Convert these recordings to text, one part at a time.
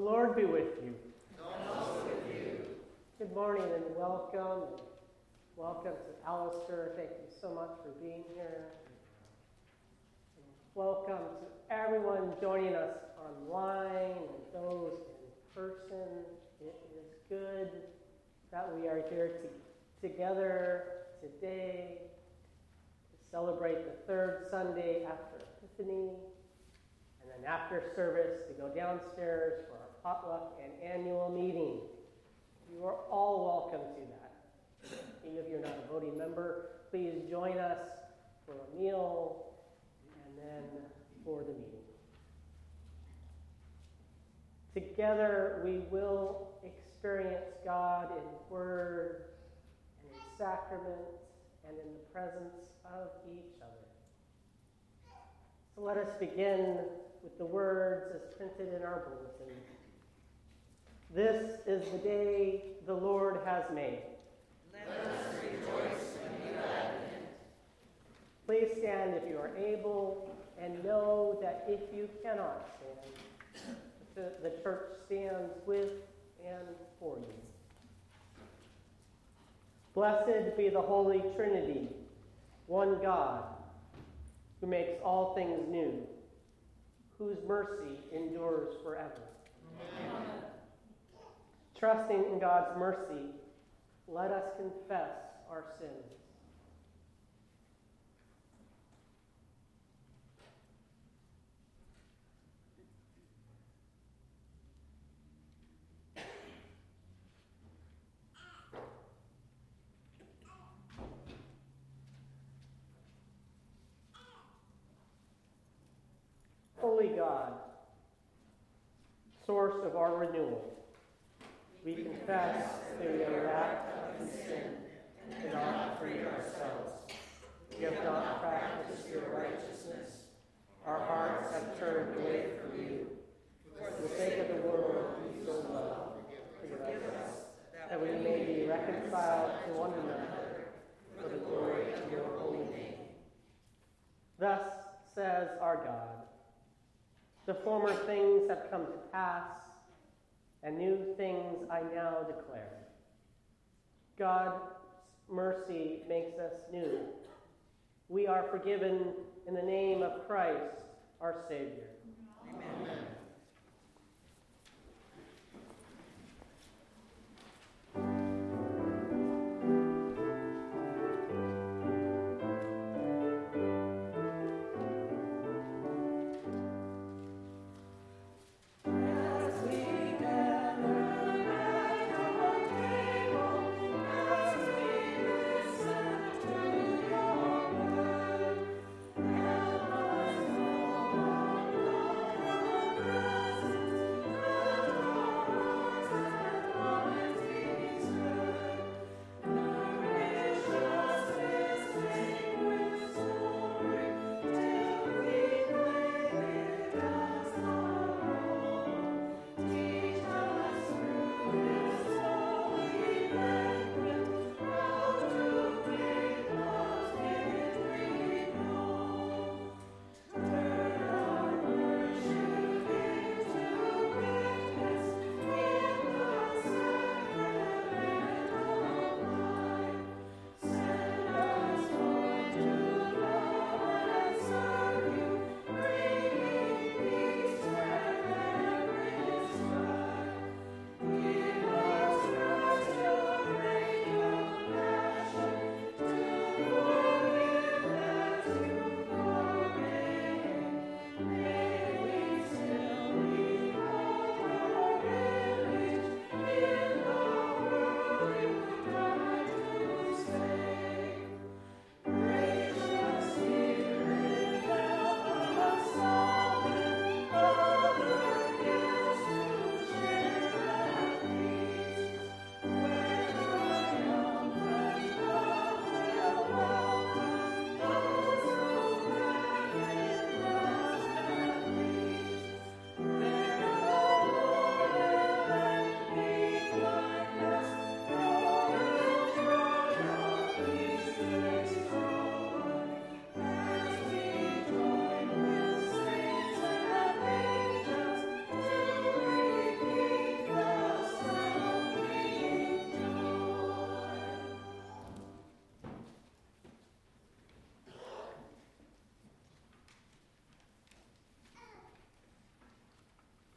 Lord be with you. And also with you. Good morning and welcome. Welcome to Alistair. Thank you so much for being here. And welcome to everyone joining us online and those in person. It is good that we are here together today to celebrate the third Sunday after Epiphany. And then after service to go downstairs for our potluck and annual meeting. You are all welcome to that. Even if you're not a voting member, please join us for a meal and then for the meeting. Together we will experience God in word and in sacrament and in the presence of each other. So let us begin with the words as printed in our bulletin. This is the day the Lord has made. Let us rejoice and be glad in it. Please stand if you are able, and know that if you cannot stand, the church stands with and for you. Blessed be the Holy Trinity, one God, who makes all things new, whose mercy endures forever. Amen. Trusting in God's mercy, let us confess our sins. Holy God, source of our renewal, we confess that we are wrapped up in sin and cannot free ourselves. We have not practiced your righteousness. Our hearts have turned away from you. For the sake of the world you so love, forgive us, that we may be reconciled to one another for the glory of your holy name. Thus says our God, the former things have come to pass, and new things I now declare. God's mercy makes us new. We are forgiven in the name of Christ, our Savior. Amen.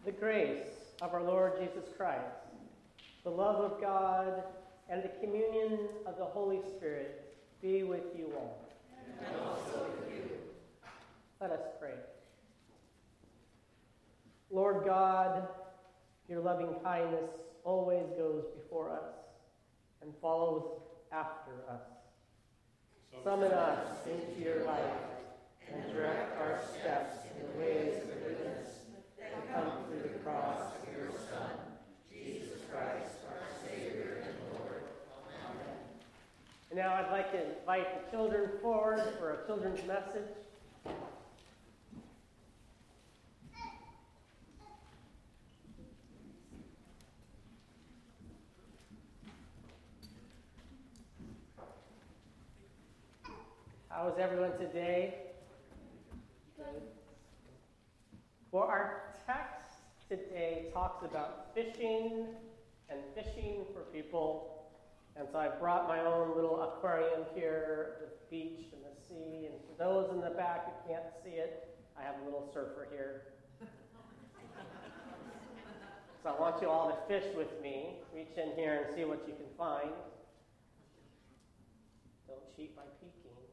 The grace of our Lord Jesus Christ, the love of God, and the communion of the Holy Spirit be with you all. And also with you. Let us pray. Lord God, your loving kindness always goes before us and follows after us. Summon us into your light and direct our steps in the ways of goodness that come through the cross of your Son, Jesus Christ, our Savior and Lord. Amen. And now I'd like to invite the children forward for a children's message. How is everyone today? Good. Well, our text today talks about fishing and fishing for people. And so I brought my own little aquarium here, the beach and the sea. And for those in the back who can't see it, I have a little surfer here. So I want you all to fish with me. Reach in here and see what you can find. Don't cheat by peeking.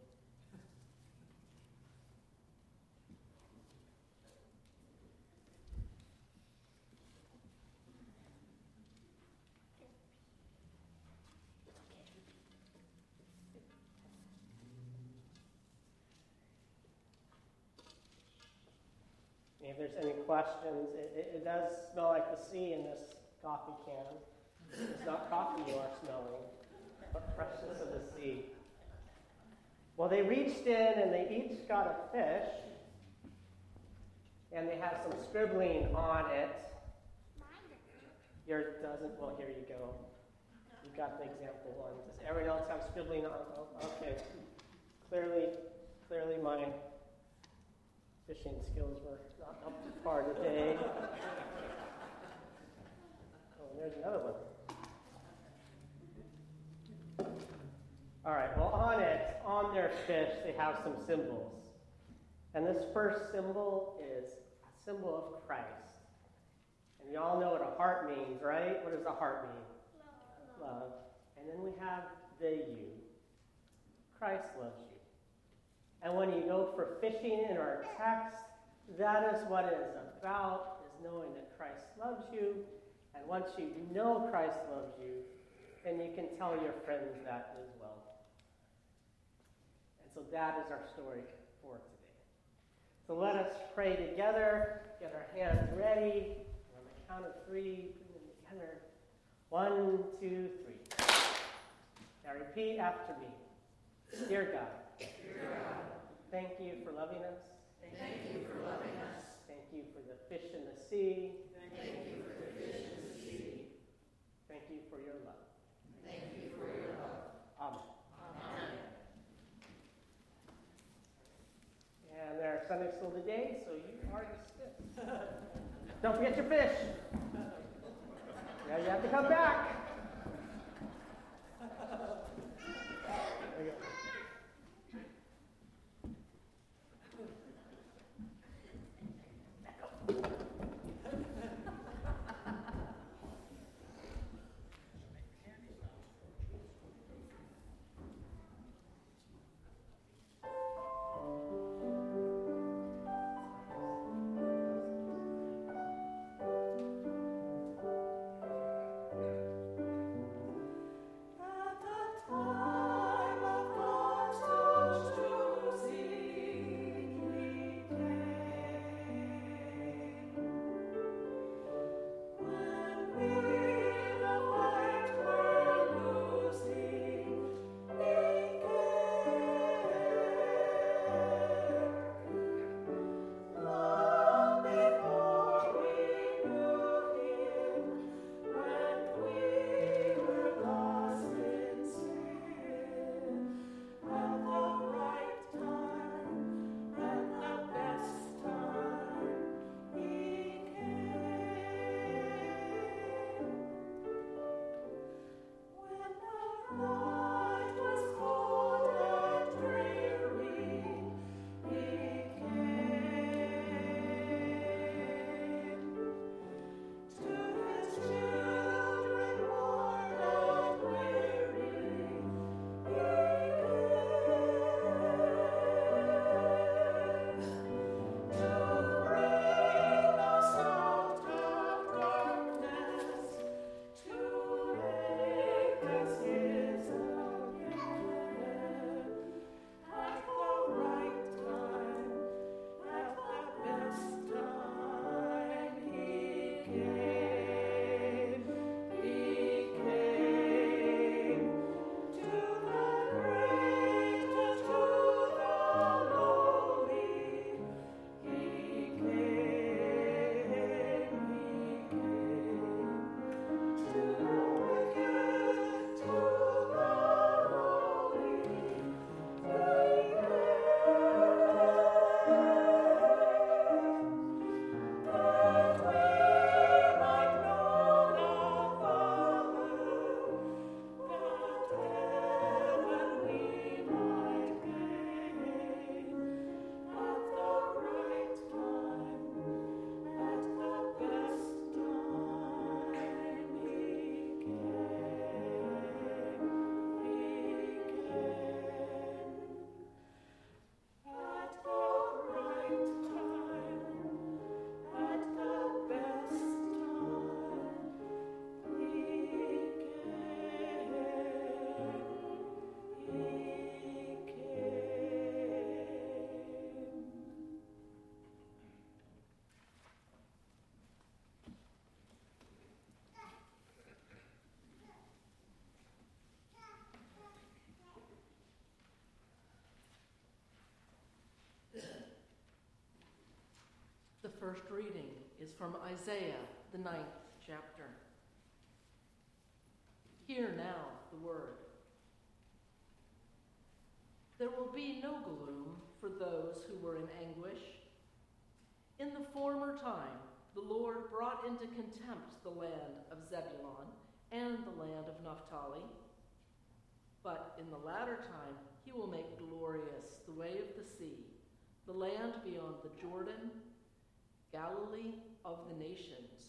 If there's any questions, it does smell like the sea in this coffee can. It's not coffee you are smelling, but freshness of the sea. Well, they reached in and they each got a fish, and they have some scribbling on it. Yours doesn't? Well, here you go. You got the example one. Does everyone else have scribbling on? Oh, okay. Clearly my fishing skills were not up to par today. Oh, there's another one. All right, well, on their fish, they have some symbols. And this first symbol is a symbol of Christ. And we all know what a heart means, right? What does a heart mean? Love. And then we have the you. Christ loves you. And when you go for fishing in our text, that is what it is about, is knowing that Christ loves you. And once you know Christ loves you, then you can tell your friends that as well. And so that is our story for today. So let us pray together, get our hands ready. On the count of 3, bring them together. 1, 2, 3. Now repeat after me. Dear God, thank you for loving us. Thank you for loving us. Thank you for the fish in the sea. Thank you for the fish in the sea. Thank you for your love. Thank you for your love. Amen. Amen. And there's Sunday school today, so you are dismissed. Don't forget your fish. Now you have to come back. There you go. first reading is from Isaiah, the 9th chapter. Hear now the word. There will be no gloom for those who were in anguish. In the former time, the Lord brought into contempt the land of Zebulun and the land of Naphtali. But in the latter time, he will make glorious the way of the sea, the land beyond the Jordan, Galilee of the nations.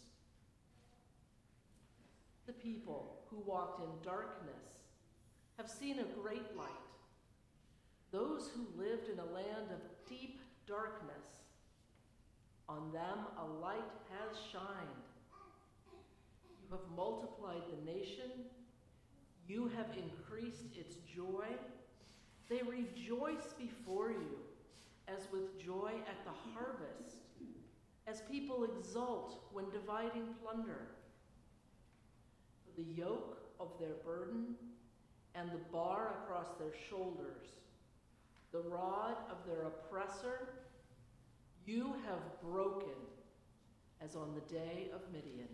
The people who walked in darkness have seen a great light. Those who lived in a land of deep darkness, on them a light has shined. You have multiplied the nation. You have increased its joy. They rejoice before you as with joy at the harvest, as people exult when dividing plunder. For the yoke of their burden and the bar across their shoulders, the rod of their oppressor, you have broken as on the day of Midian.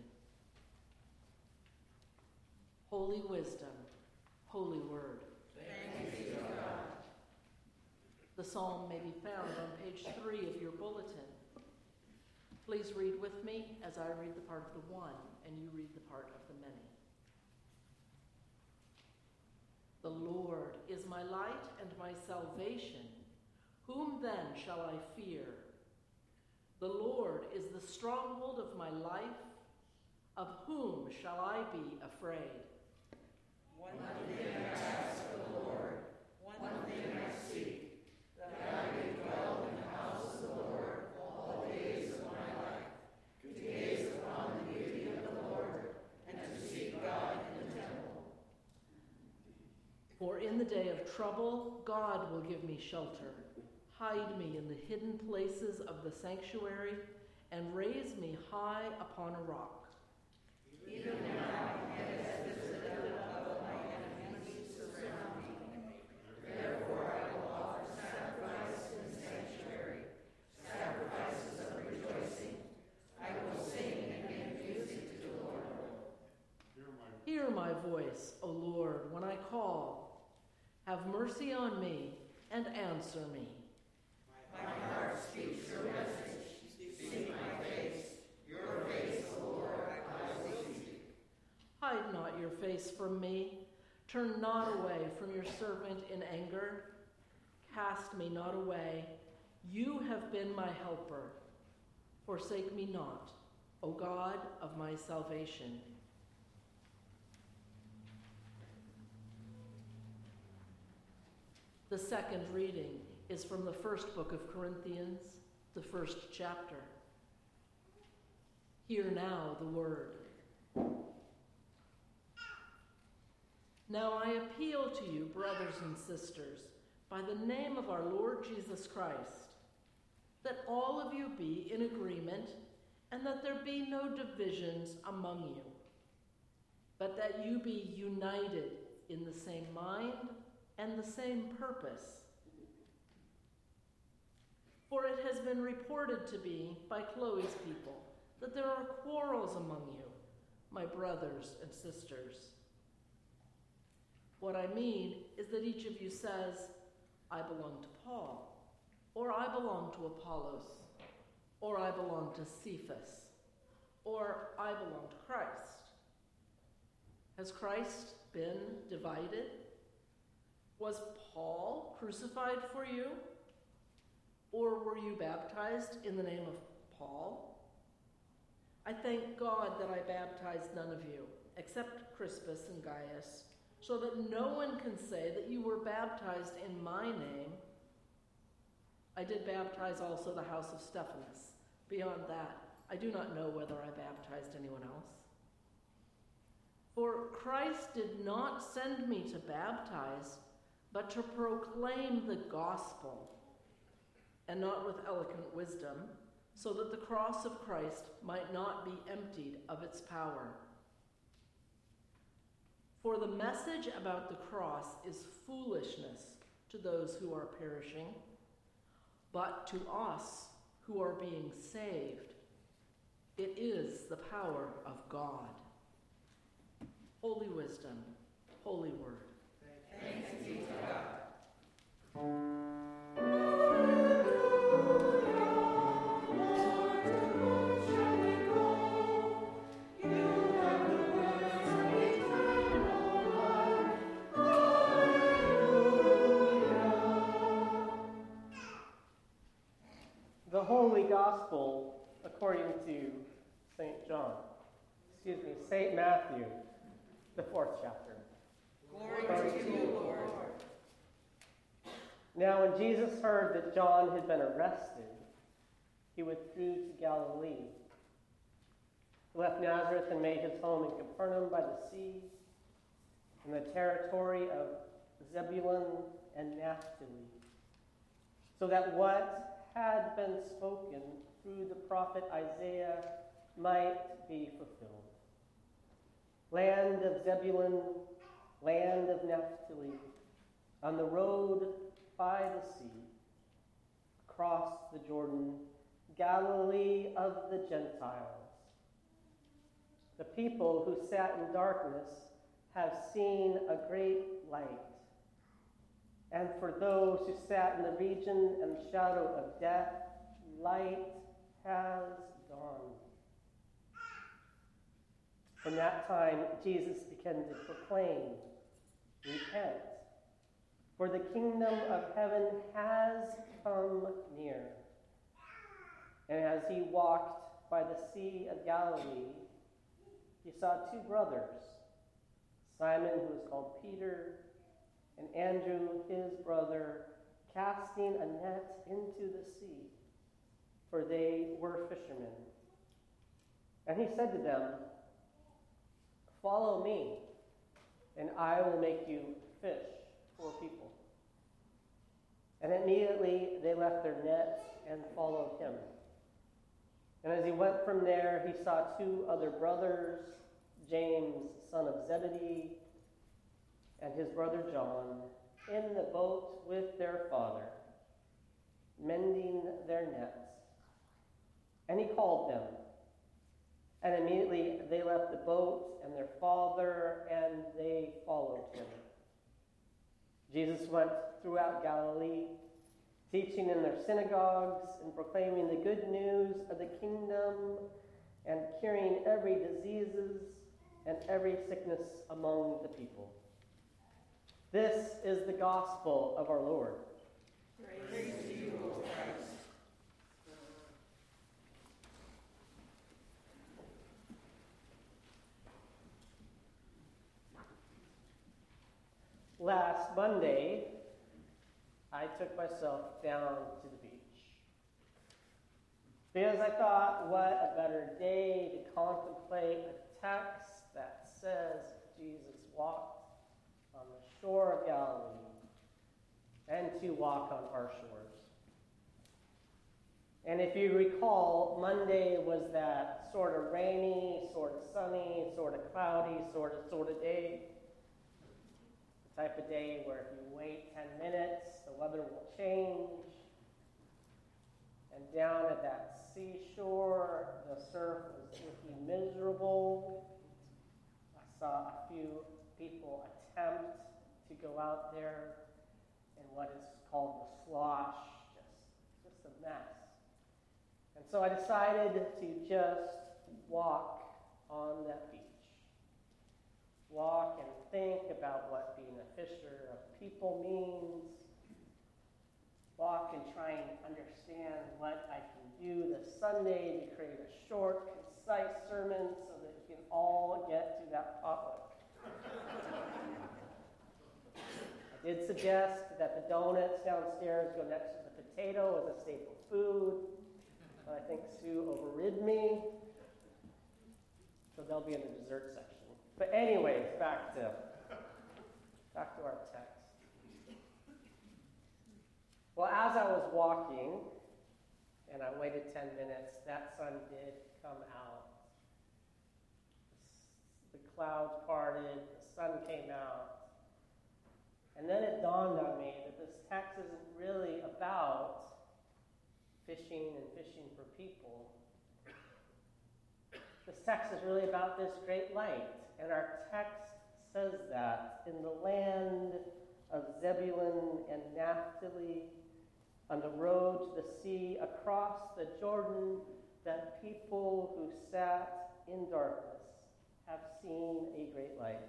Holy wisdom, holy word. Thanks be to God. The psalm may be found on page 3 of your bulletin. Please read with me as I read the part of the one and you read the part of the many. The Lord is my light and my salvation. Whom then shall I fear? The Lord is the stronghold of my life. Of whom shall I be afraid? One thing I ask of the Lord, one thing I seek, that I may dwell in the house of the Lord all the days of my life, to gaze upon the beauty of the Lord, and to seek God in the temple. For in the day of trouble, God will give me shelter. Hide me in the hidden places of the sanctuary, and raise me high upon a rock. Even now, and as visited above my enemies surround me. Therefore I will offer sacrifice in the sanctuary, sacrifices of rejoicing. I will sing and make music to the Lord. Hear my voice, O Lord, when I call. Have mercy on me and answer me. My heart speaks your message. Seek my face. Your face, O Lord, I will seek. Hide not your face from me. Turn not away from your servant in anger. Cast me not away. You have been my helper. Forsake me not, O God of my salvation. The second reading is from the first book of Corinthians, the first chapter. Hear now the word. Now I appeal to you, brothers and sisters, by the name of our Lord Jesus Christ, that all of you be in agreement, and that there be no divisions among you, but that you be united in the same mind and the same purpose. For it has been reported to me by Chloe's people that there are quarrels among you, my brothers and sisters. What I mean is that each of you says, I belong to Paul, or I belong to Apollos, or I belong to Cephas, or I belong to Christ. Has Christ been divided? Was Paul crucified for you? Or were you baptized in the name of Paul? I thank God that I baptized none of you, except Crispus and Gaius, so that no one can say that you were baptized in my name. I did baptize also the house of Stephanas. Beyond that, I do not know whether I baptized anyone else. For Christ did not send me to baptize, but to proclaim the gospel, and not with eloquent wisdom, so that the cross of Christ might not be emptied of its power. For the message about the cross is foolishness to those who are perishing, but to us who are being saved. It is the power of God. Holy wisdom, holy word. Thanks be to God. The Holy Gospel according to St. Matthew, the 4th chapter. Glory to you, Lord. Now when Jesus heard that John had been arrested, he withdrew to Galilee. He left Nazareth and made his home in Capernaum by the sea, in the territory of Zebulun and Naphtali, so that what had been spoken through the prophet Isaiah might be fulfilled. Land of Zebulun, land of Naphtali, on the road by the sea, across the Jordan, Galilee of the Gentiles. The people who sat in darkness have seen a great light. And for those who sat in the region and shadow of death, light has dawned. From that time, Jesus began to proclaim, "Repent, for the kingdom of heaven has come near." And as he walked by the Sea of Galilee, he saw two brothers, Simon, who was called Peter, and Andrew, his brother, casting a net into the sea, for they were fishermen. And he said to them, "Follow me, and I will make you fish for people." And immediately they left their nets and followed him. And as he went from there, he saw two other brothers, James, son of Zebedee, and his brother John, in the boat with their father, mending their nets. And he called them. And immediately they left the boat and their father, and they followed him. Jesus went throughout Galilee, teaching in their synagogues and proclaiming the good news of the kingdom and curing every diseases and every sickness among the people. This is the gospel of our Lord. Praise to you, O Christ. Last Monday, I took myself down to the beach because I thought, what a better day to contemplate a text that says Jesus walked on the shore of Galilee and to walk on our shores. And if you recall, Monday was that sort of rainy, sort of sunny, sort of cloudy, sort of day. The type of day where if you wait 10 minutes, the weather will change. And down at that seashore, the surf was looking miserable. I saw a few people attempt to go out there in what is called the slosh, just a mess. And so I decided to just walk on that beach. Walk and think about what being a fisher of people means. Walk and try and understand what I can do this Sunday to create a short, concise sermon so that we can all get to that potluck. I did suggest that the donuts downstairs go next to the potato as a staple food, but I think Sue overrid me, so they'll be in the dessert section. But anyways, back to our text. Well, as I was walking, and I waited 10 minutes, that sun did come out. The clouds parted, the sun came out. And then it dawned on me that this text isn't really about fishing and fishing for people. This text is really about this great light, and our text says that in the land of Zebulun and Naphtali, on the road to the sea, across the Jordan, that people who sat in darkness have seen a great light.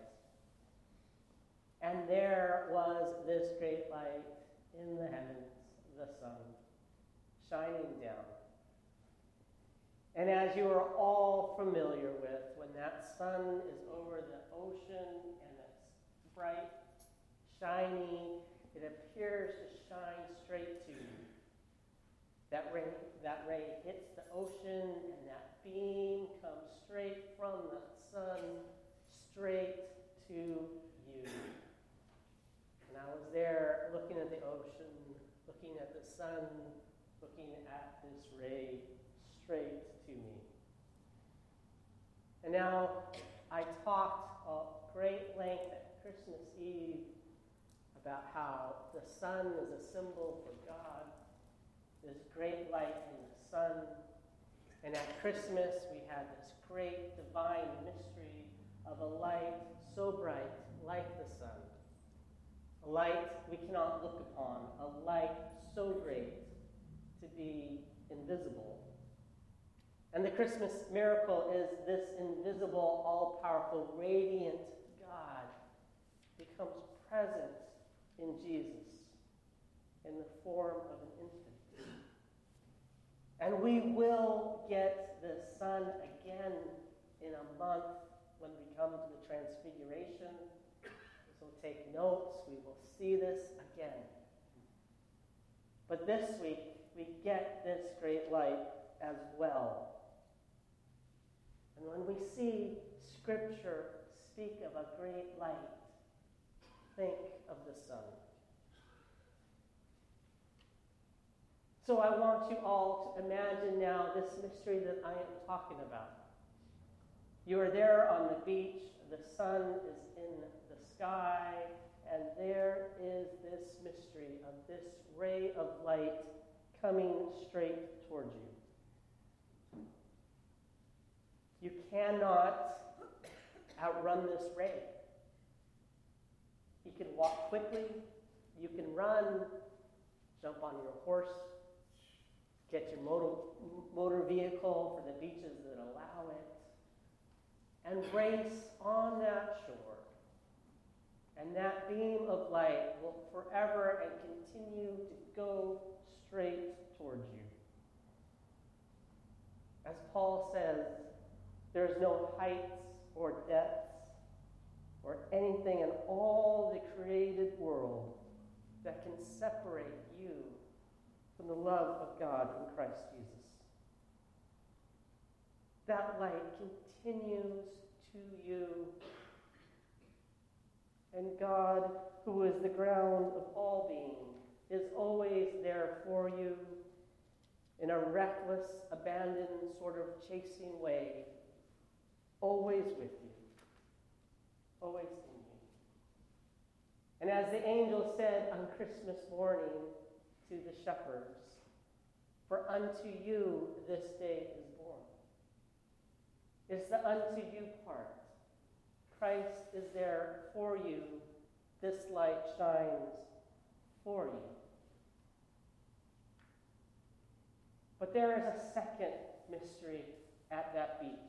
And there was this great light in the heavens, the sun, shining down. And as you are all familiar with, when that sun is over the ocean and it's bright, shiny, it appears to shine straight to you. That ray hits the ocean, and that beam comes straight from the sun, straight to you. And I was there looking at the ocean, looking at the sun, looking at this ray straight to me. And now I talked at great length at Christmas Eve about how the sun is a symbol for God, this great light in the sun. And at Christmas, we had this great divine mystery of a light so bright, like the sun. A light we cannot look upon, a light so great to be invisible. And the Christmas miracle is this invisible, all-powerful, radiant God becomes present in Jesus in the form of an infant. And we will get the sun again in a month when we come to the Transfiguration. So take notes, we will see this again. But this week, we get this great light as well. And when we see Scripture speak of a great light, think of the sun. So I want you all to imagine now this mystery that I am talking about. You are there on the beach, the sun is in the sky, and there is this mystery of this ray of light coming straight towards you. You cannot outrun this ray. You can walk quickly, you can run, jump on your horse, get your motor vehicle for the beaches that allow it, and race on that shore. And that beam of light will forever and continue to go straight towards you. As Paul says, there is no heights or depths or anything in all the created world that can separate you from the love of God in Christ Jesus. That light continues to you, and God, who is the ground of all being, is always there for you in a reckless, abandoned, sort of chasing way, always with you, always in you. And as the angel said on Christmas morning to the shepherds, "For unto you this day is born." It's the unto you part. Christ is there for you. This light shines for you. But there is a second mystery at that beach.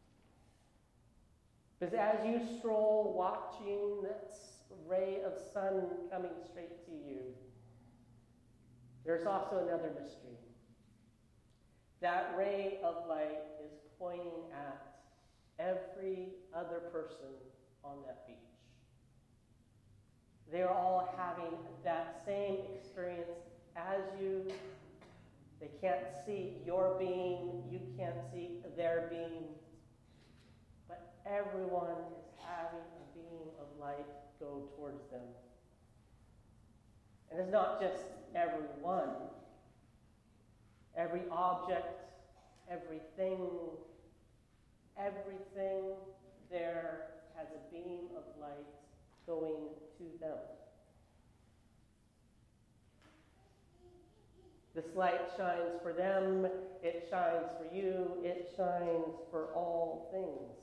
Because as you stroll watching this ray of sun coming straight to you, there's also another mystery. That ray of light is pointing at every other person on that beach. They are all having that same experience as you. They can't see your being, you can't see their being, but everyone is having a beam of light go towards them. And it's not just everyone. Every object, everything there has a beam of light going to them. This light shines for them, it shines for you, it shines for all things.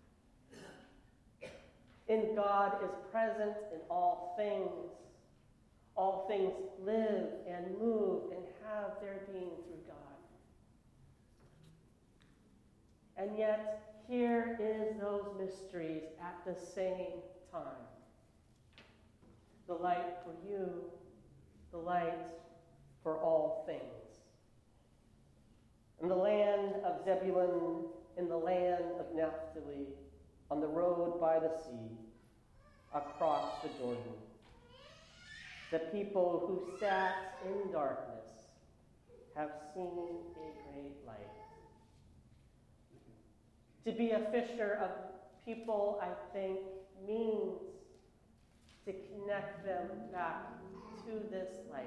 In God is present in all things. All things live and move and have their being through God. And yet, here is those mysteries at the same time. The light for you, the light for all things. In the land of Zebulun, in the land of Naphtali, on the road by the sea, across the Jordan. The people who sat in darkness have seen a great light. To be a fisher of people, I think, means to connect them back to this light.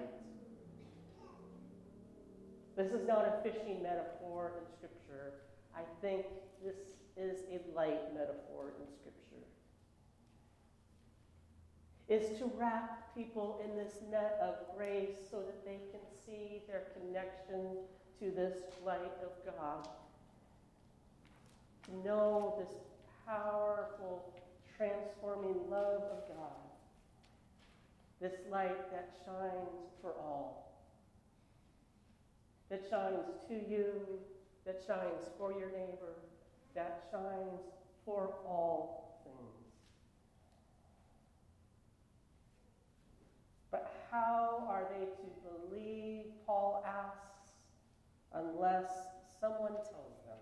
This is not a fishing metaphor in Scripture. I think this is a light metaphor in Scripture. Is to wrap people in this net of grace so that they can see their connection to this light of God. To know this powerful, transforming love of God. This light that shines for all. That shines to you, that shines for your neighbor, that shines for all things. But how are they to believe, Paul asks, unless someone tells them?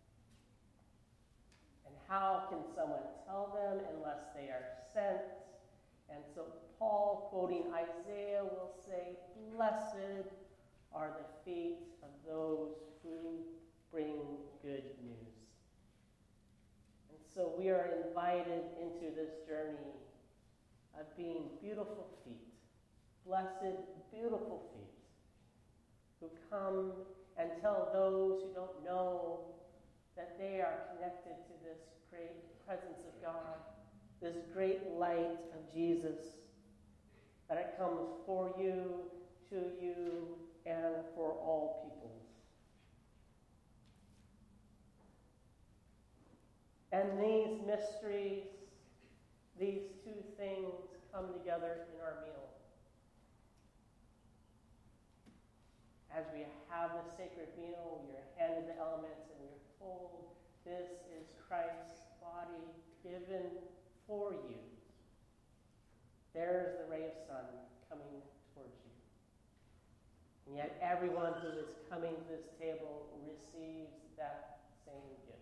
And how can someone tell them unless they are sent? And so Paul, quoting Isaiah, will say, "Blessed are the feet of those who bring good news." And so we are invited into this journey of being beautiful feet, blessed, beautiful feet, who come and tell those who don't know that they are connected to this great presence of God, this great light of Jesus, that it comes for you, to you, and for all peoples. And these mysteries, these two things come together in our meal. As we have the sacred meal, we are handed the elements and we are told, this is Christ's body given for you. There's the ray of sun coming towards you. And yet everyone who is coming to this table receives that same gift.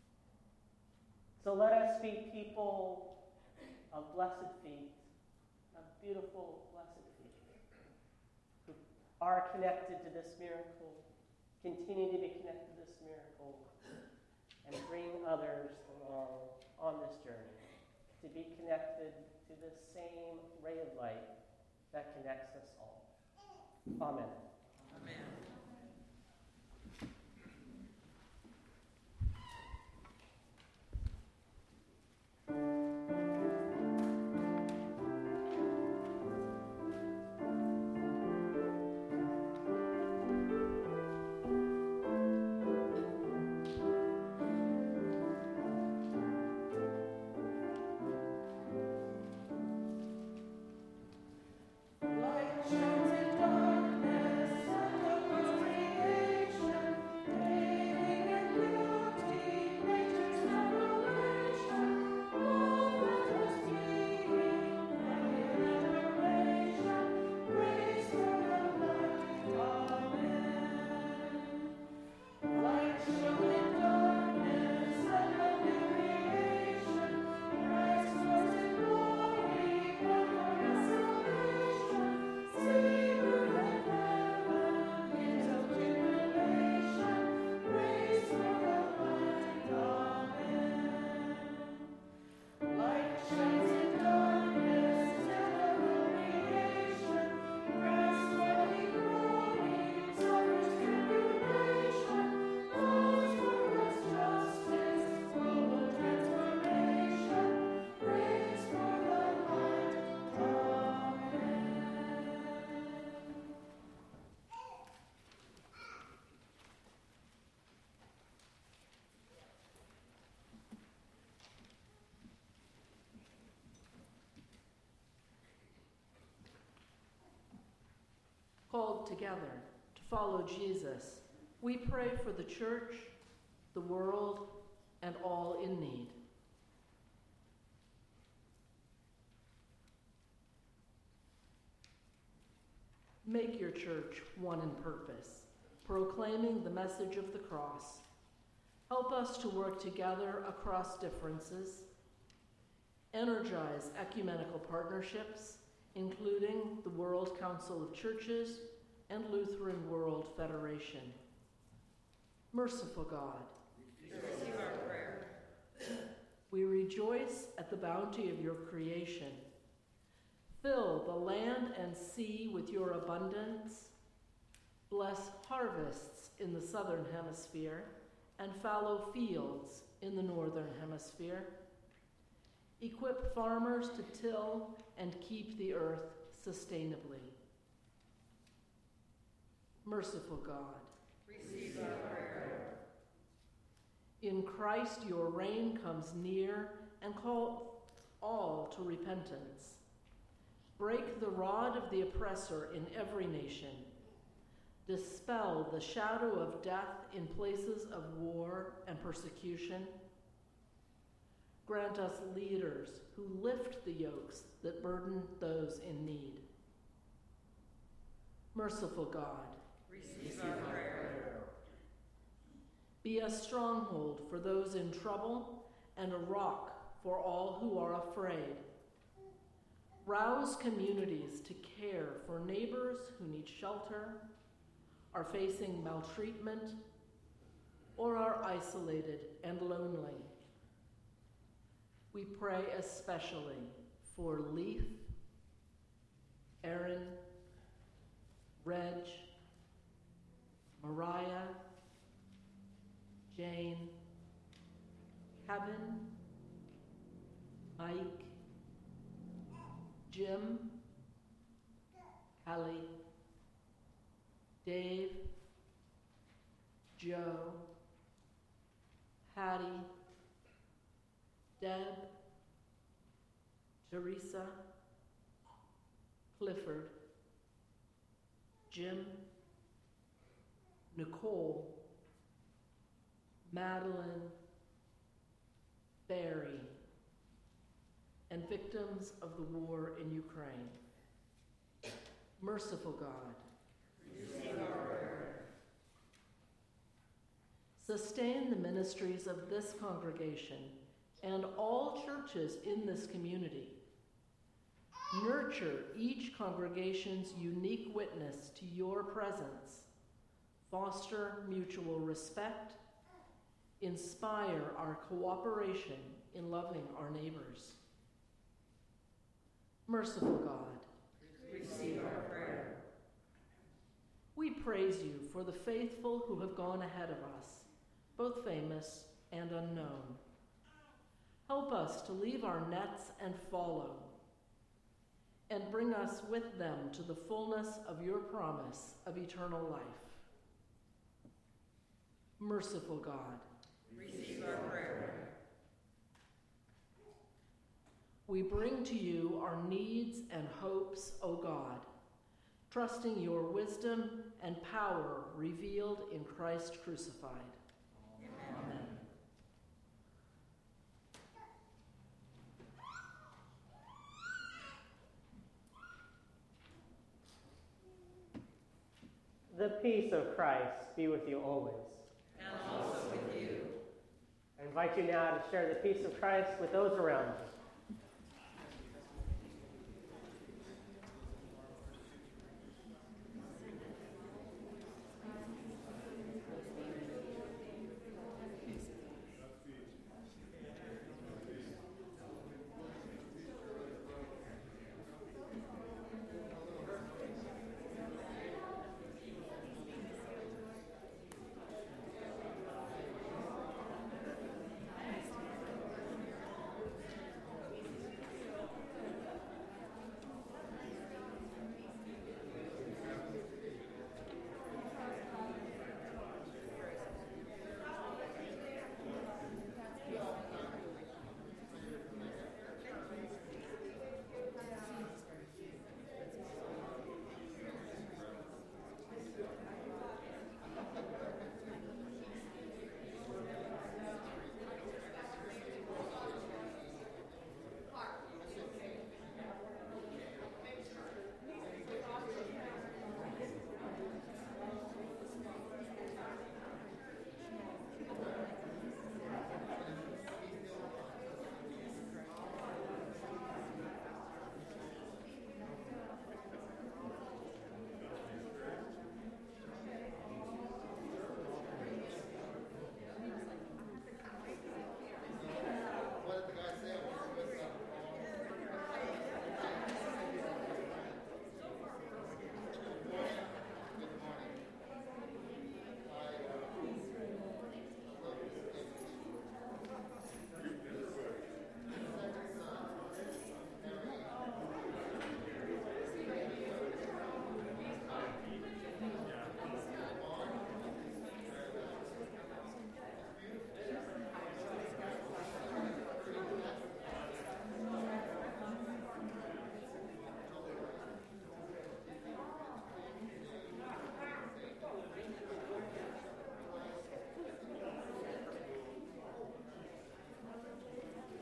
So let us be people of blessed feet, of beautiful blessed feet, who are connected to this miracle, continue to be connected to this miracle, and bring others along on this journey to be connected to this same ray of light that connects us all. Amen. Amen. Light shines in darkness. called together to follow Jesus, we pray for the church, the world, and all in need. Make your church one in purpose, proclaiming the message of the cross. Help us to work together across differences, energize ecumenical partnerships, including the World Council of Churches and Lutheran World Federation. Merciful God, receive our prayer. we rejoice at the bounty of your creation. Fill the land and sea with your abundance. Bless harvests in the southern hemisphere and fallow fields in the northern hemisphere. Equip farmers to till and keep the earth sustainably. Merciful God, receive our prayer. in Christ your reign comes near and call all to repentance. Break the rod of the oppressor in every nation. Dispel the shadow of death in places of war and persecution. Grant us leaders who lift the yokes that burden those in need. Merciful God, Receive our prayer. be a stronghold for those in trouble and a rock for all who are afraid. Rouse communities to care for neighbors who need shelter, are facing maltreatment, or are isolated and lonely. We pray especially for Leaf, Erin, Reg, Mariah, Jane, Kevin, Mike, Jim, Kelly, Dave, Joe, Patty, Deb, Teresa, Clifford, Jim, Nicole, Madeline, Barry, and victims of the war in Ukraine. Merciful God, Receive our prayer. sustain the ministries of this congregation and all churches in this community. Nurture each congregation's unique witness to your presence. Foster mutual respect. Inspire our cooperation in loving our neighbors. Merciful God, Receive our prayer. we praise you for the faithful who have gone ahead of us, both famous and unknown. Help us to leave our nets and follow, and bring us with them to the fullness of your promise of eternal life. Merciful God, Receive our prayer. we bring to you our needs and hopes, O God, trusting your wisdom and power revealed in Christ crucified. Amen. The peace of Christ be with you always. And also with you. I invite you now to share the peace of Christ with those around you.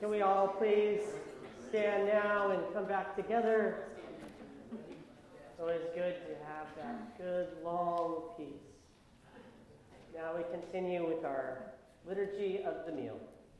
Can we all please stand now and come back together? It's always good to have that good long peace. Now we continue with our liturgy of the meal.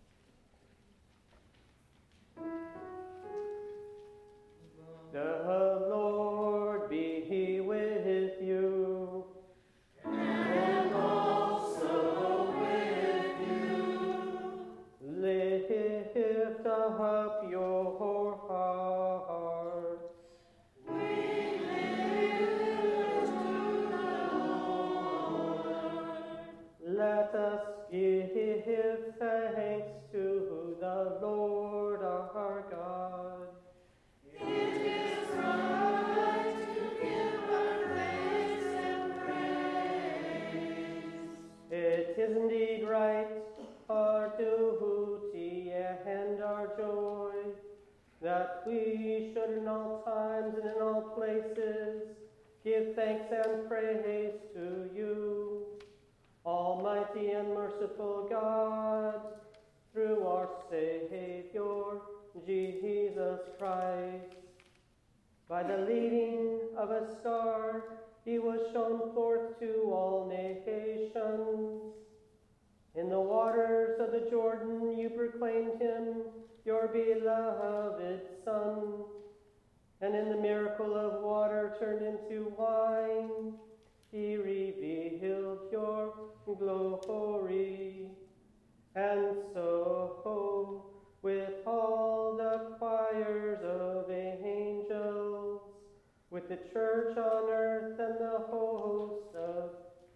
The Lord be with you. And also with you. Lift up your hearts. We lift to the Lord. Let us give thanks to the Lord our God. It is right to give our thanks and praise. It is indeed right, our duty and our joy, that we should in all times and in all places give thanks and praise to you, Almighty and merciful God, through our Savior, Jesus Christ. By the leading of a star, he was shown forth to all nations. In the waters of the Jordan, you proclaimed him your beloved Son. And in the miracle of water turned into wine, he revealed your glory. And so, with all the choirs of angels, with the church on earth and the host of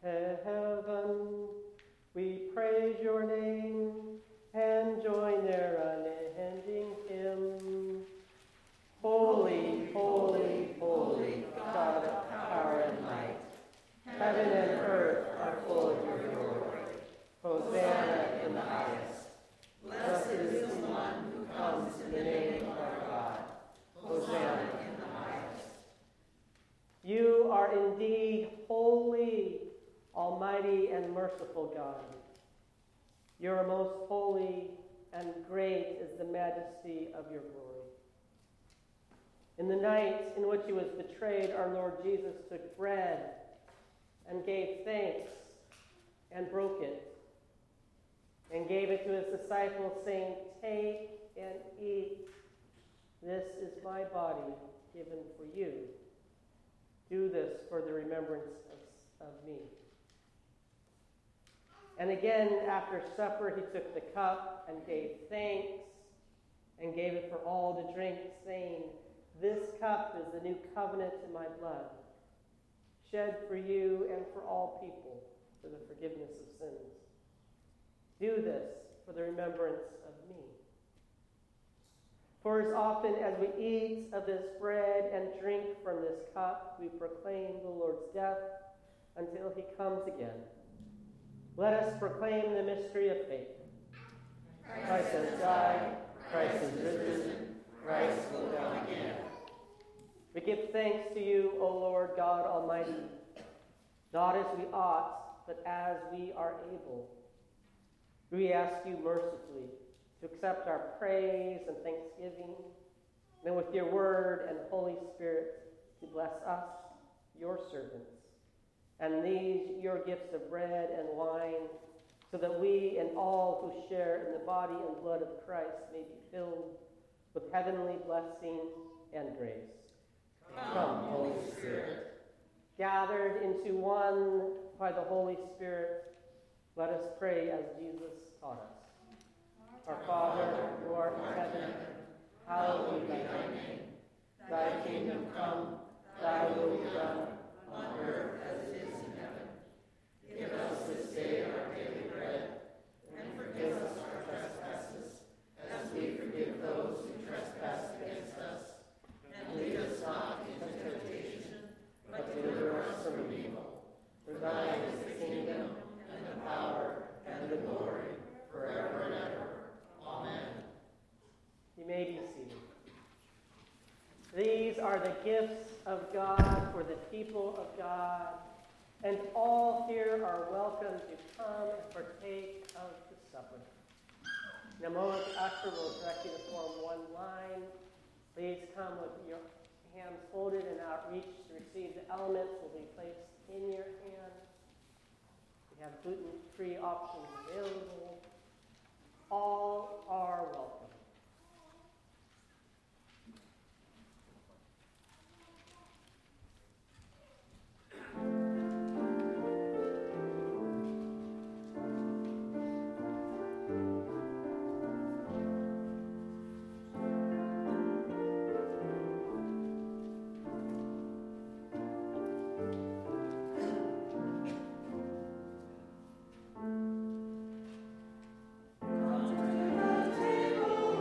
heaven, we praise your name and join their unending hymn. Holy, holy, holy, God of power and might, heaven and earth are full of your glory. Hosanna in the highest. Blessed is the one who comes in the name of our God. Hosanna in the highest. You are indeed holy, almighty and merciful God. You are most holy, and great is the majesty of your glory. In the night in which he was betrayed, our Lord Jesus took bread and gave thanks and broke it and gave it to his disciples, saying, "Take and eat. This is my body given for you. Do this for the remembrance of me." And again, after supper, he took the cup and gave thanks and gave it for all to drink, saying, "This cup is the new covenant in my blood, shed for you and for all people for the forgiveness of sins. Do this for the remembrance of me." For as often as we eat of this bread and drink from this cup, we proclaim the Lord's death until he comes again. Let us proclaim the mystery of faith. Christ has died, Christ is risen, Christ will come again. We give thanks to you, O Lord God Almighty, not as we ought, but as we are able. We ask you mercifully to accept our praise and thanksgiving, and with your word and Holy Spirit to bless us, your servants, and these your gifts of bread and wine, so that we and all who share in the body and blood of Christ may be filled with heavenly blessing and grace. Come, Holy Spirit. Gathered into one by the Holy Spirit, let us pray as Jesus taught us. Our Father, who art in heaven, hallowed be thy name. Thy kingdom come, thy will be done, on earth as it is in heaven. Give us this day our daily bread, and forgive us our trespasses, as we forgive those who trespass against us. And lead us not into temptation, but deliver us from evil. For thine is the kingdom, and the power, and the glory, forever and ever. Amen. You may be seated. These are the gifts of God for the people of God, and all here are welcome to come and partake of the supper. In a moment, the usher will direct you to form one line. Please come with your hands folded and outreach to receive the elements will be placed in your hand. We have gluten-free options available. All are welcome. Come to the table.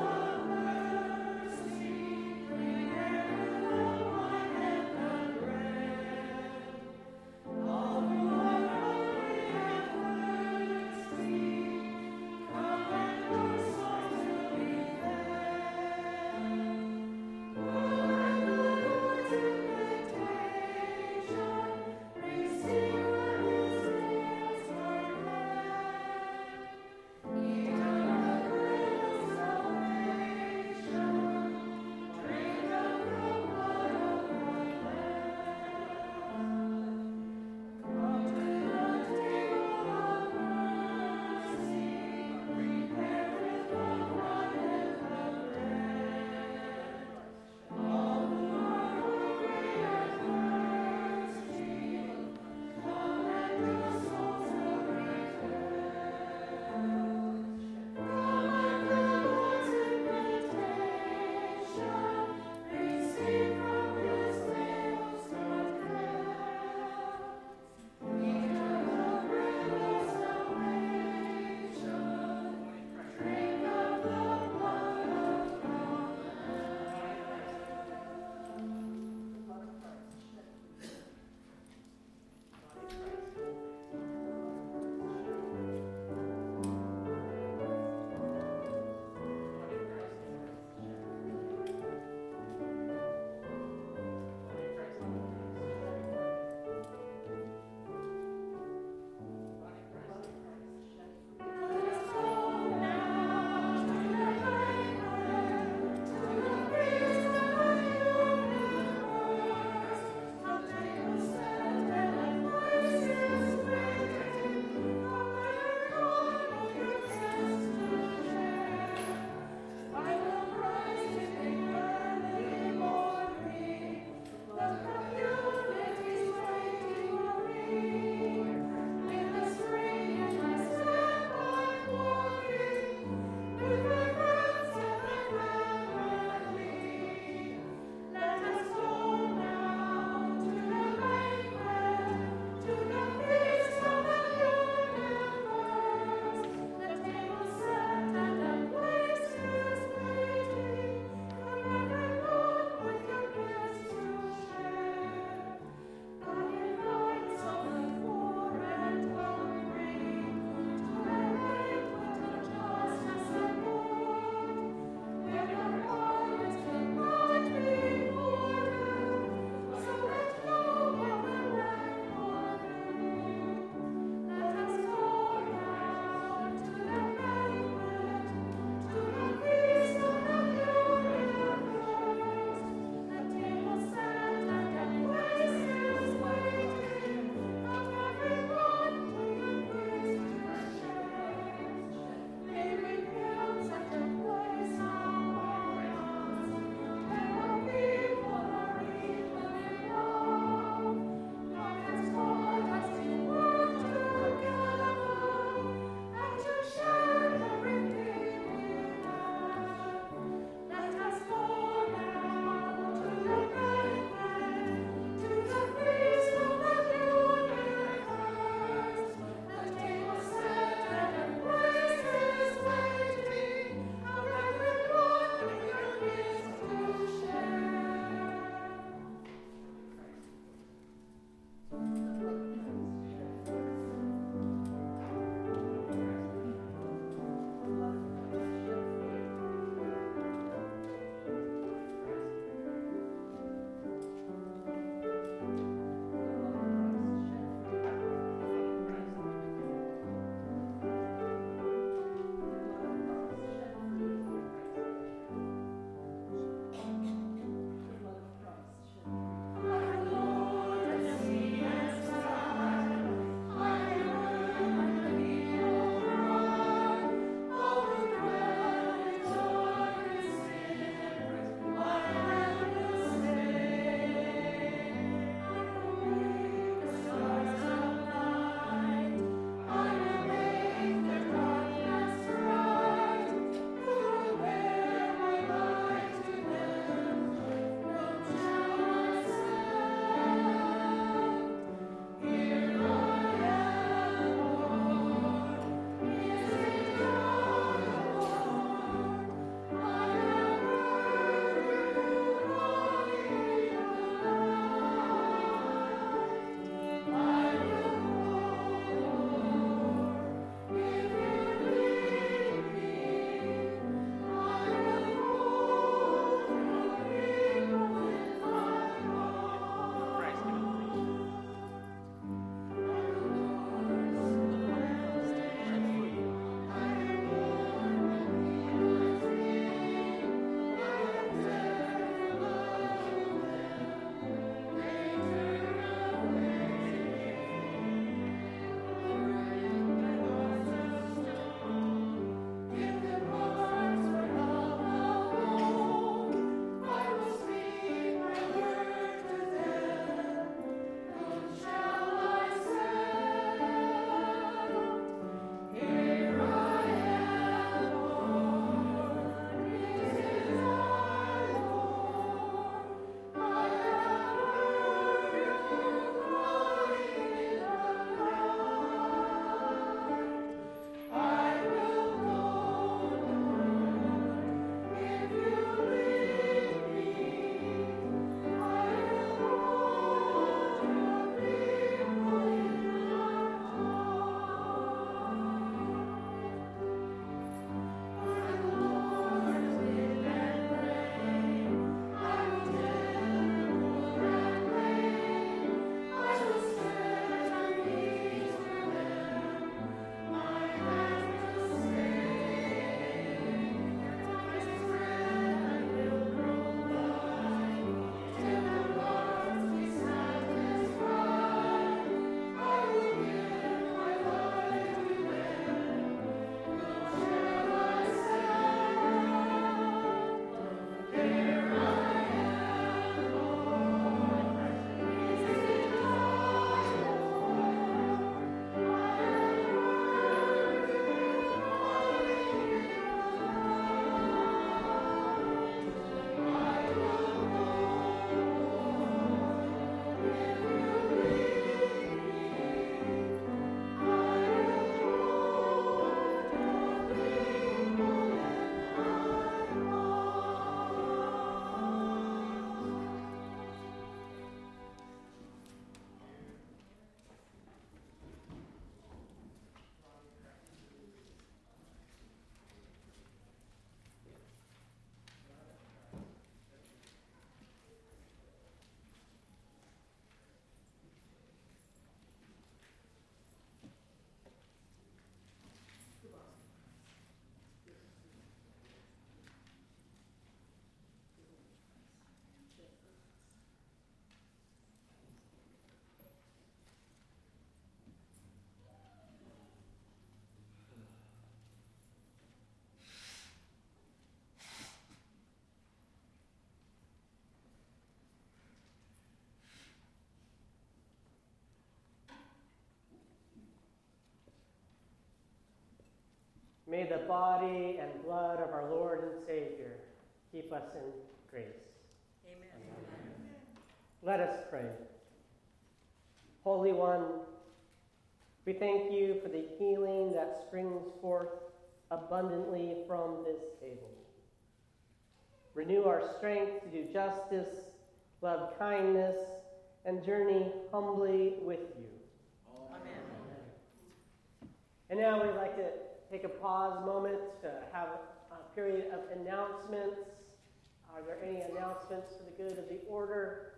May the body and blood of our Lord and Savior keep us in grace. Amen. Let us pray. Holy One, we thank you for the healing that springs forth abundantly from this table. Renew our strength to do justice, love kindness, and journey humbly with you. Amen. And now we'd like to take a pause moment to have a period of announcements. Are there any announcements for the good of the order?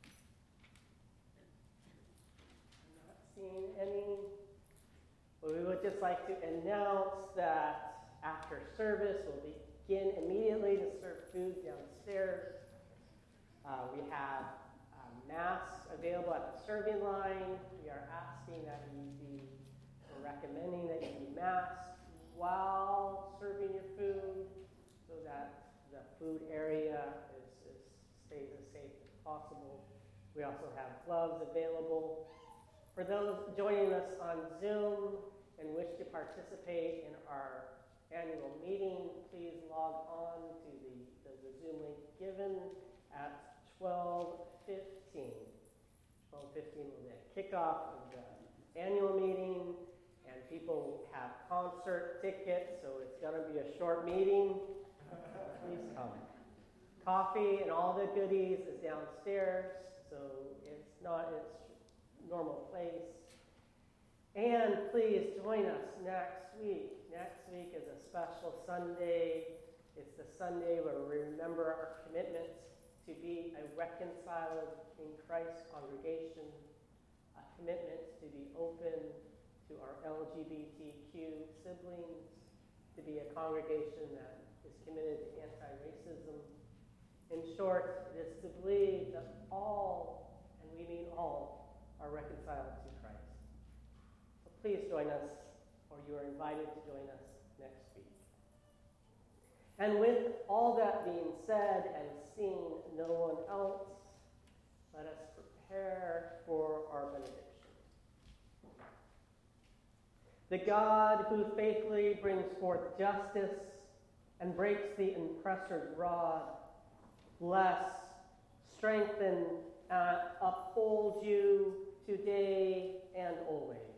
I'm not seeing any. But we would just like to announce that after service, we'll begin immediately to serve food downstairs. We have masks available at the serving line. We are asking that you be, or recommending that you be masked while serving your food so that the food area stays as safe as possible. We also have gloves available. For those joining us on Zoom and wish to participate in our annual meeting, please log on to the Zoom link given at 12:15. 12:15 will be a kickoff of the annual meeting, and people have concert tickets, so it's going to be a short meeting. Please come. Coffee and all the goodies is downstairs, so it's not its normal place. And please join us next week. Next week is a special Sunday. It's the Sunday where we remember our commitment to be a reconciled in Christ congregation, a commitment to be open to our LGBTQ siblings, to be a congregation that is committed to anti-racism. In short, it is to believe that all, and we mean all, are reconciled to Christ. So please join us, or you are invited to join us next week. And with all that being said and seeing no one else, let us prepare for our benediction. The God who faithfully brings forth justice and breaks the oppressor's rod, bless, strengthen, and uphold you today and always.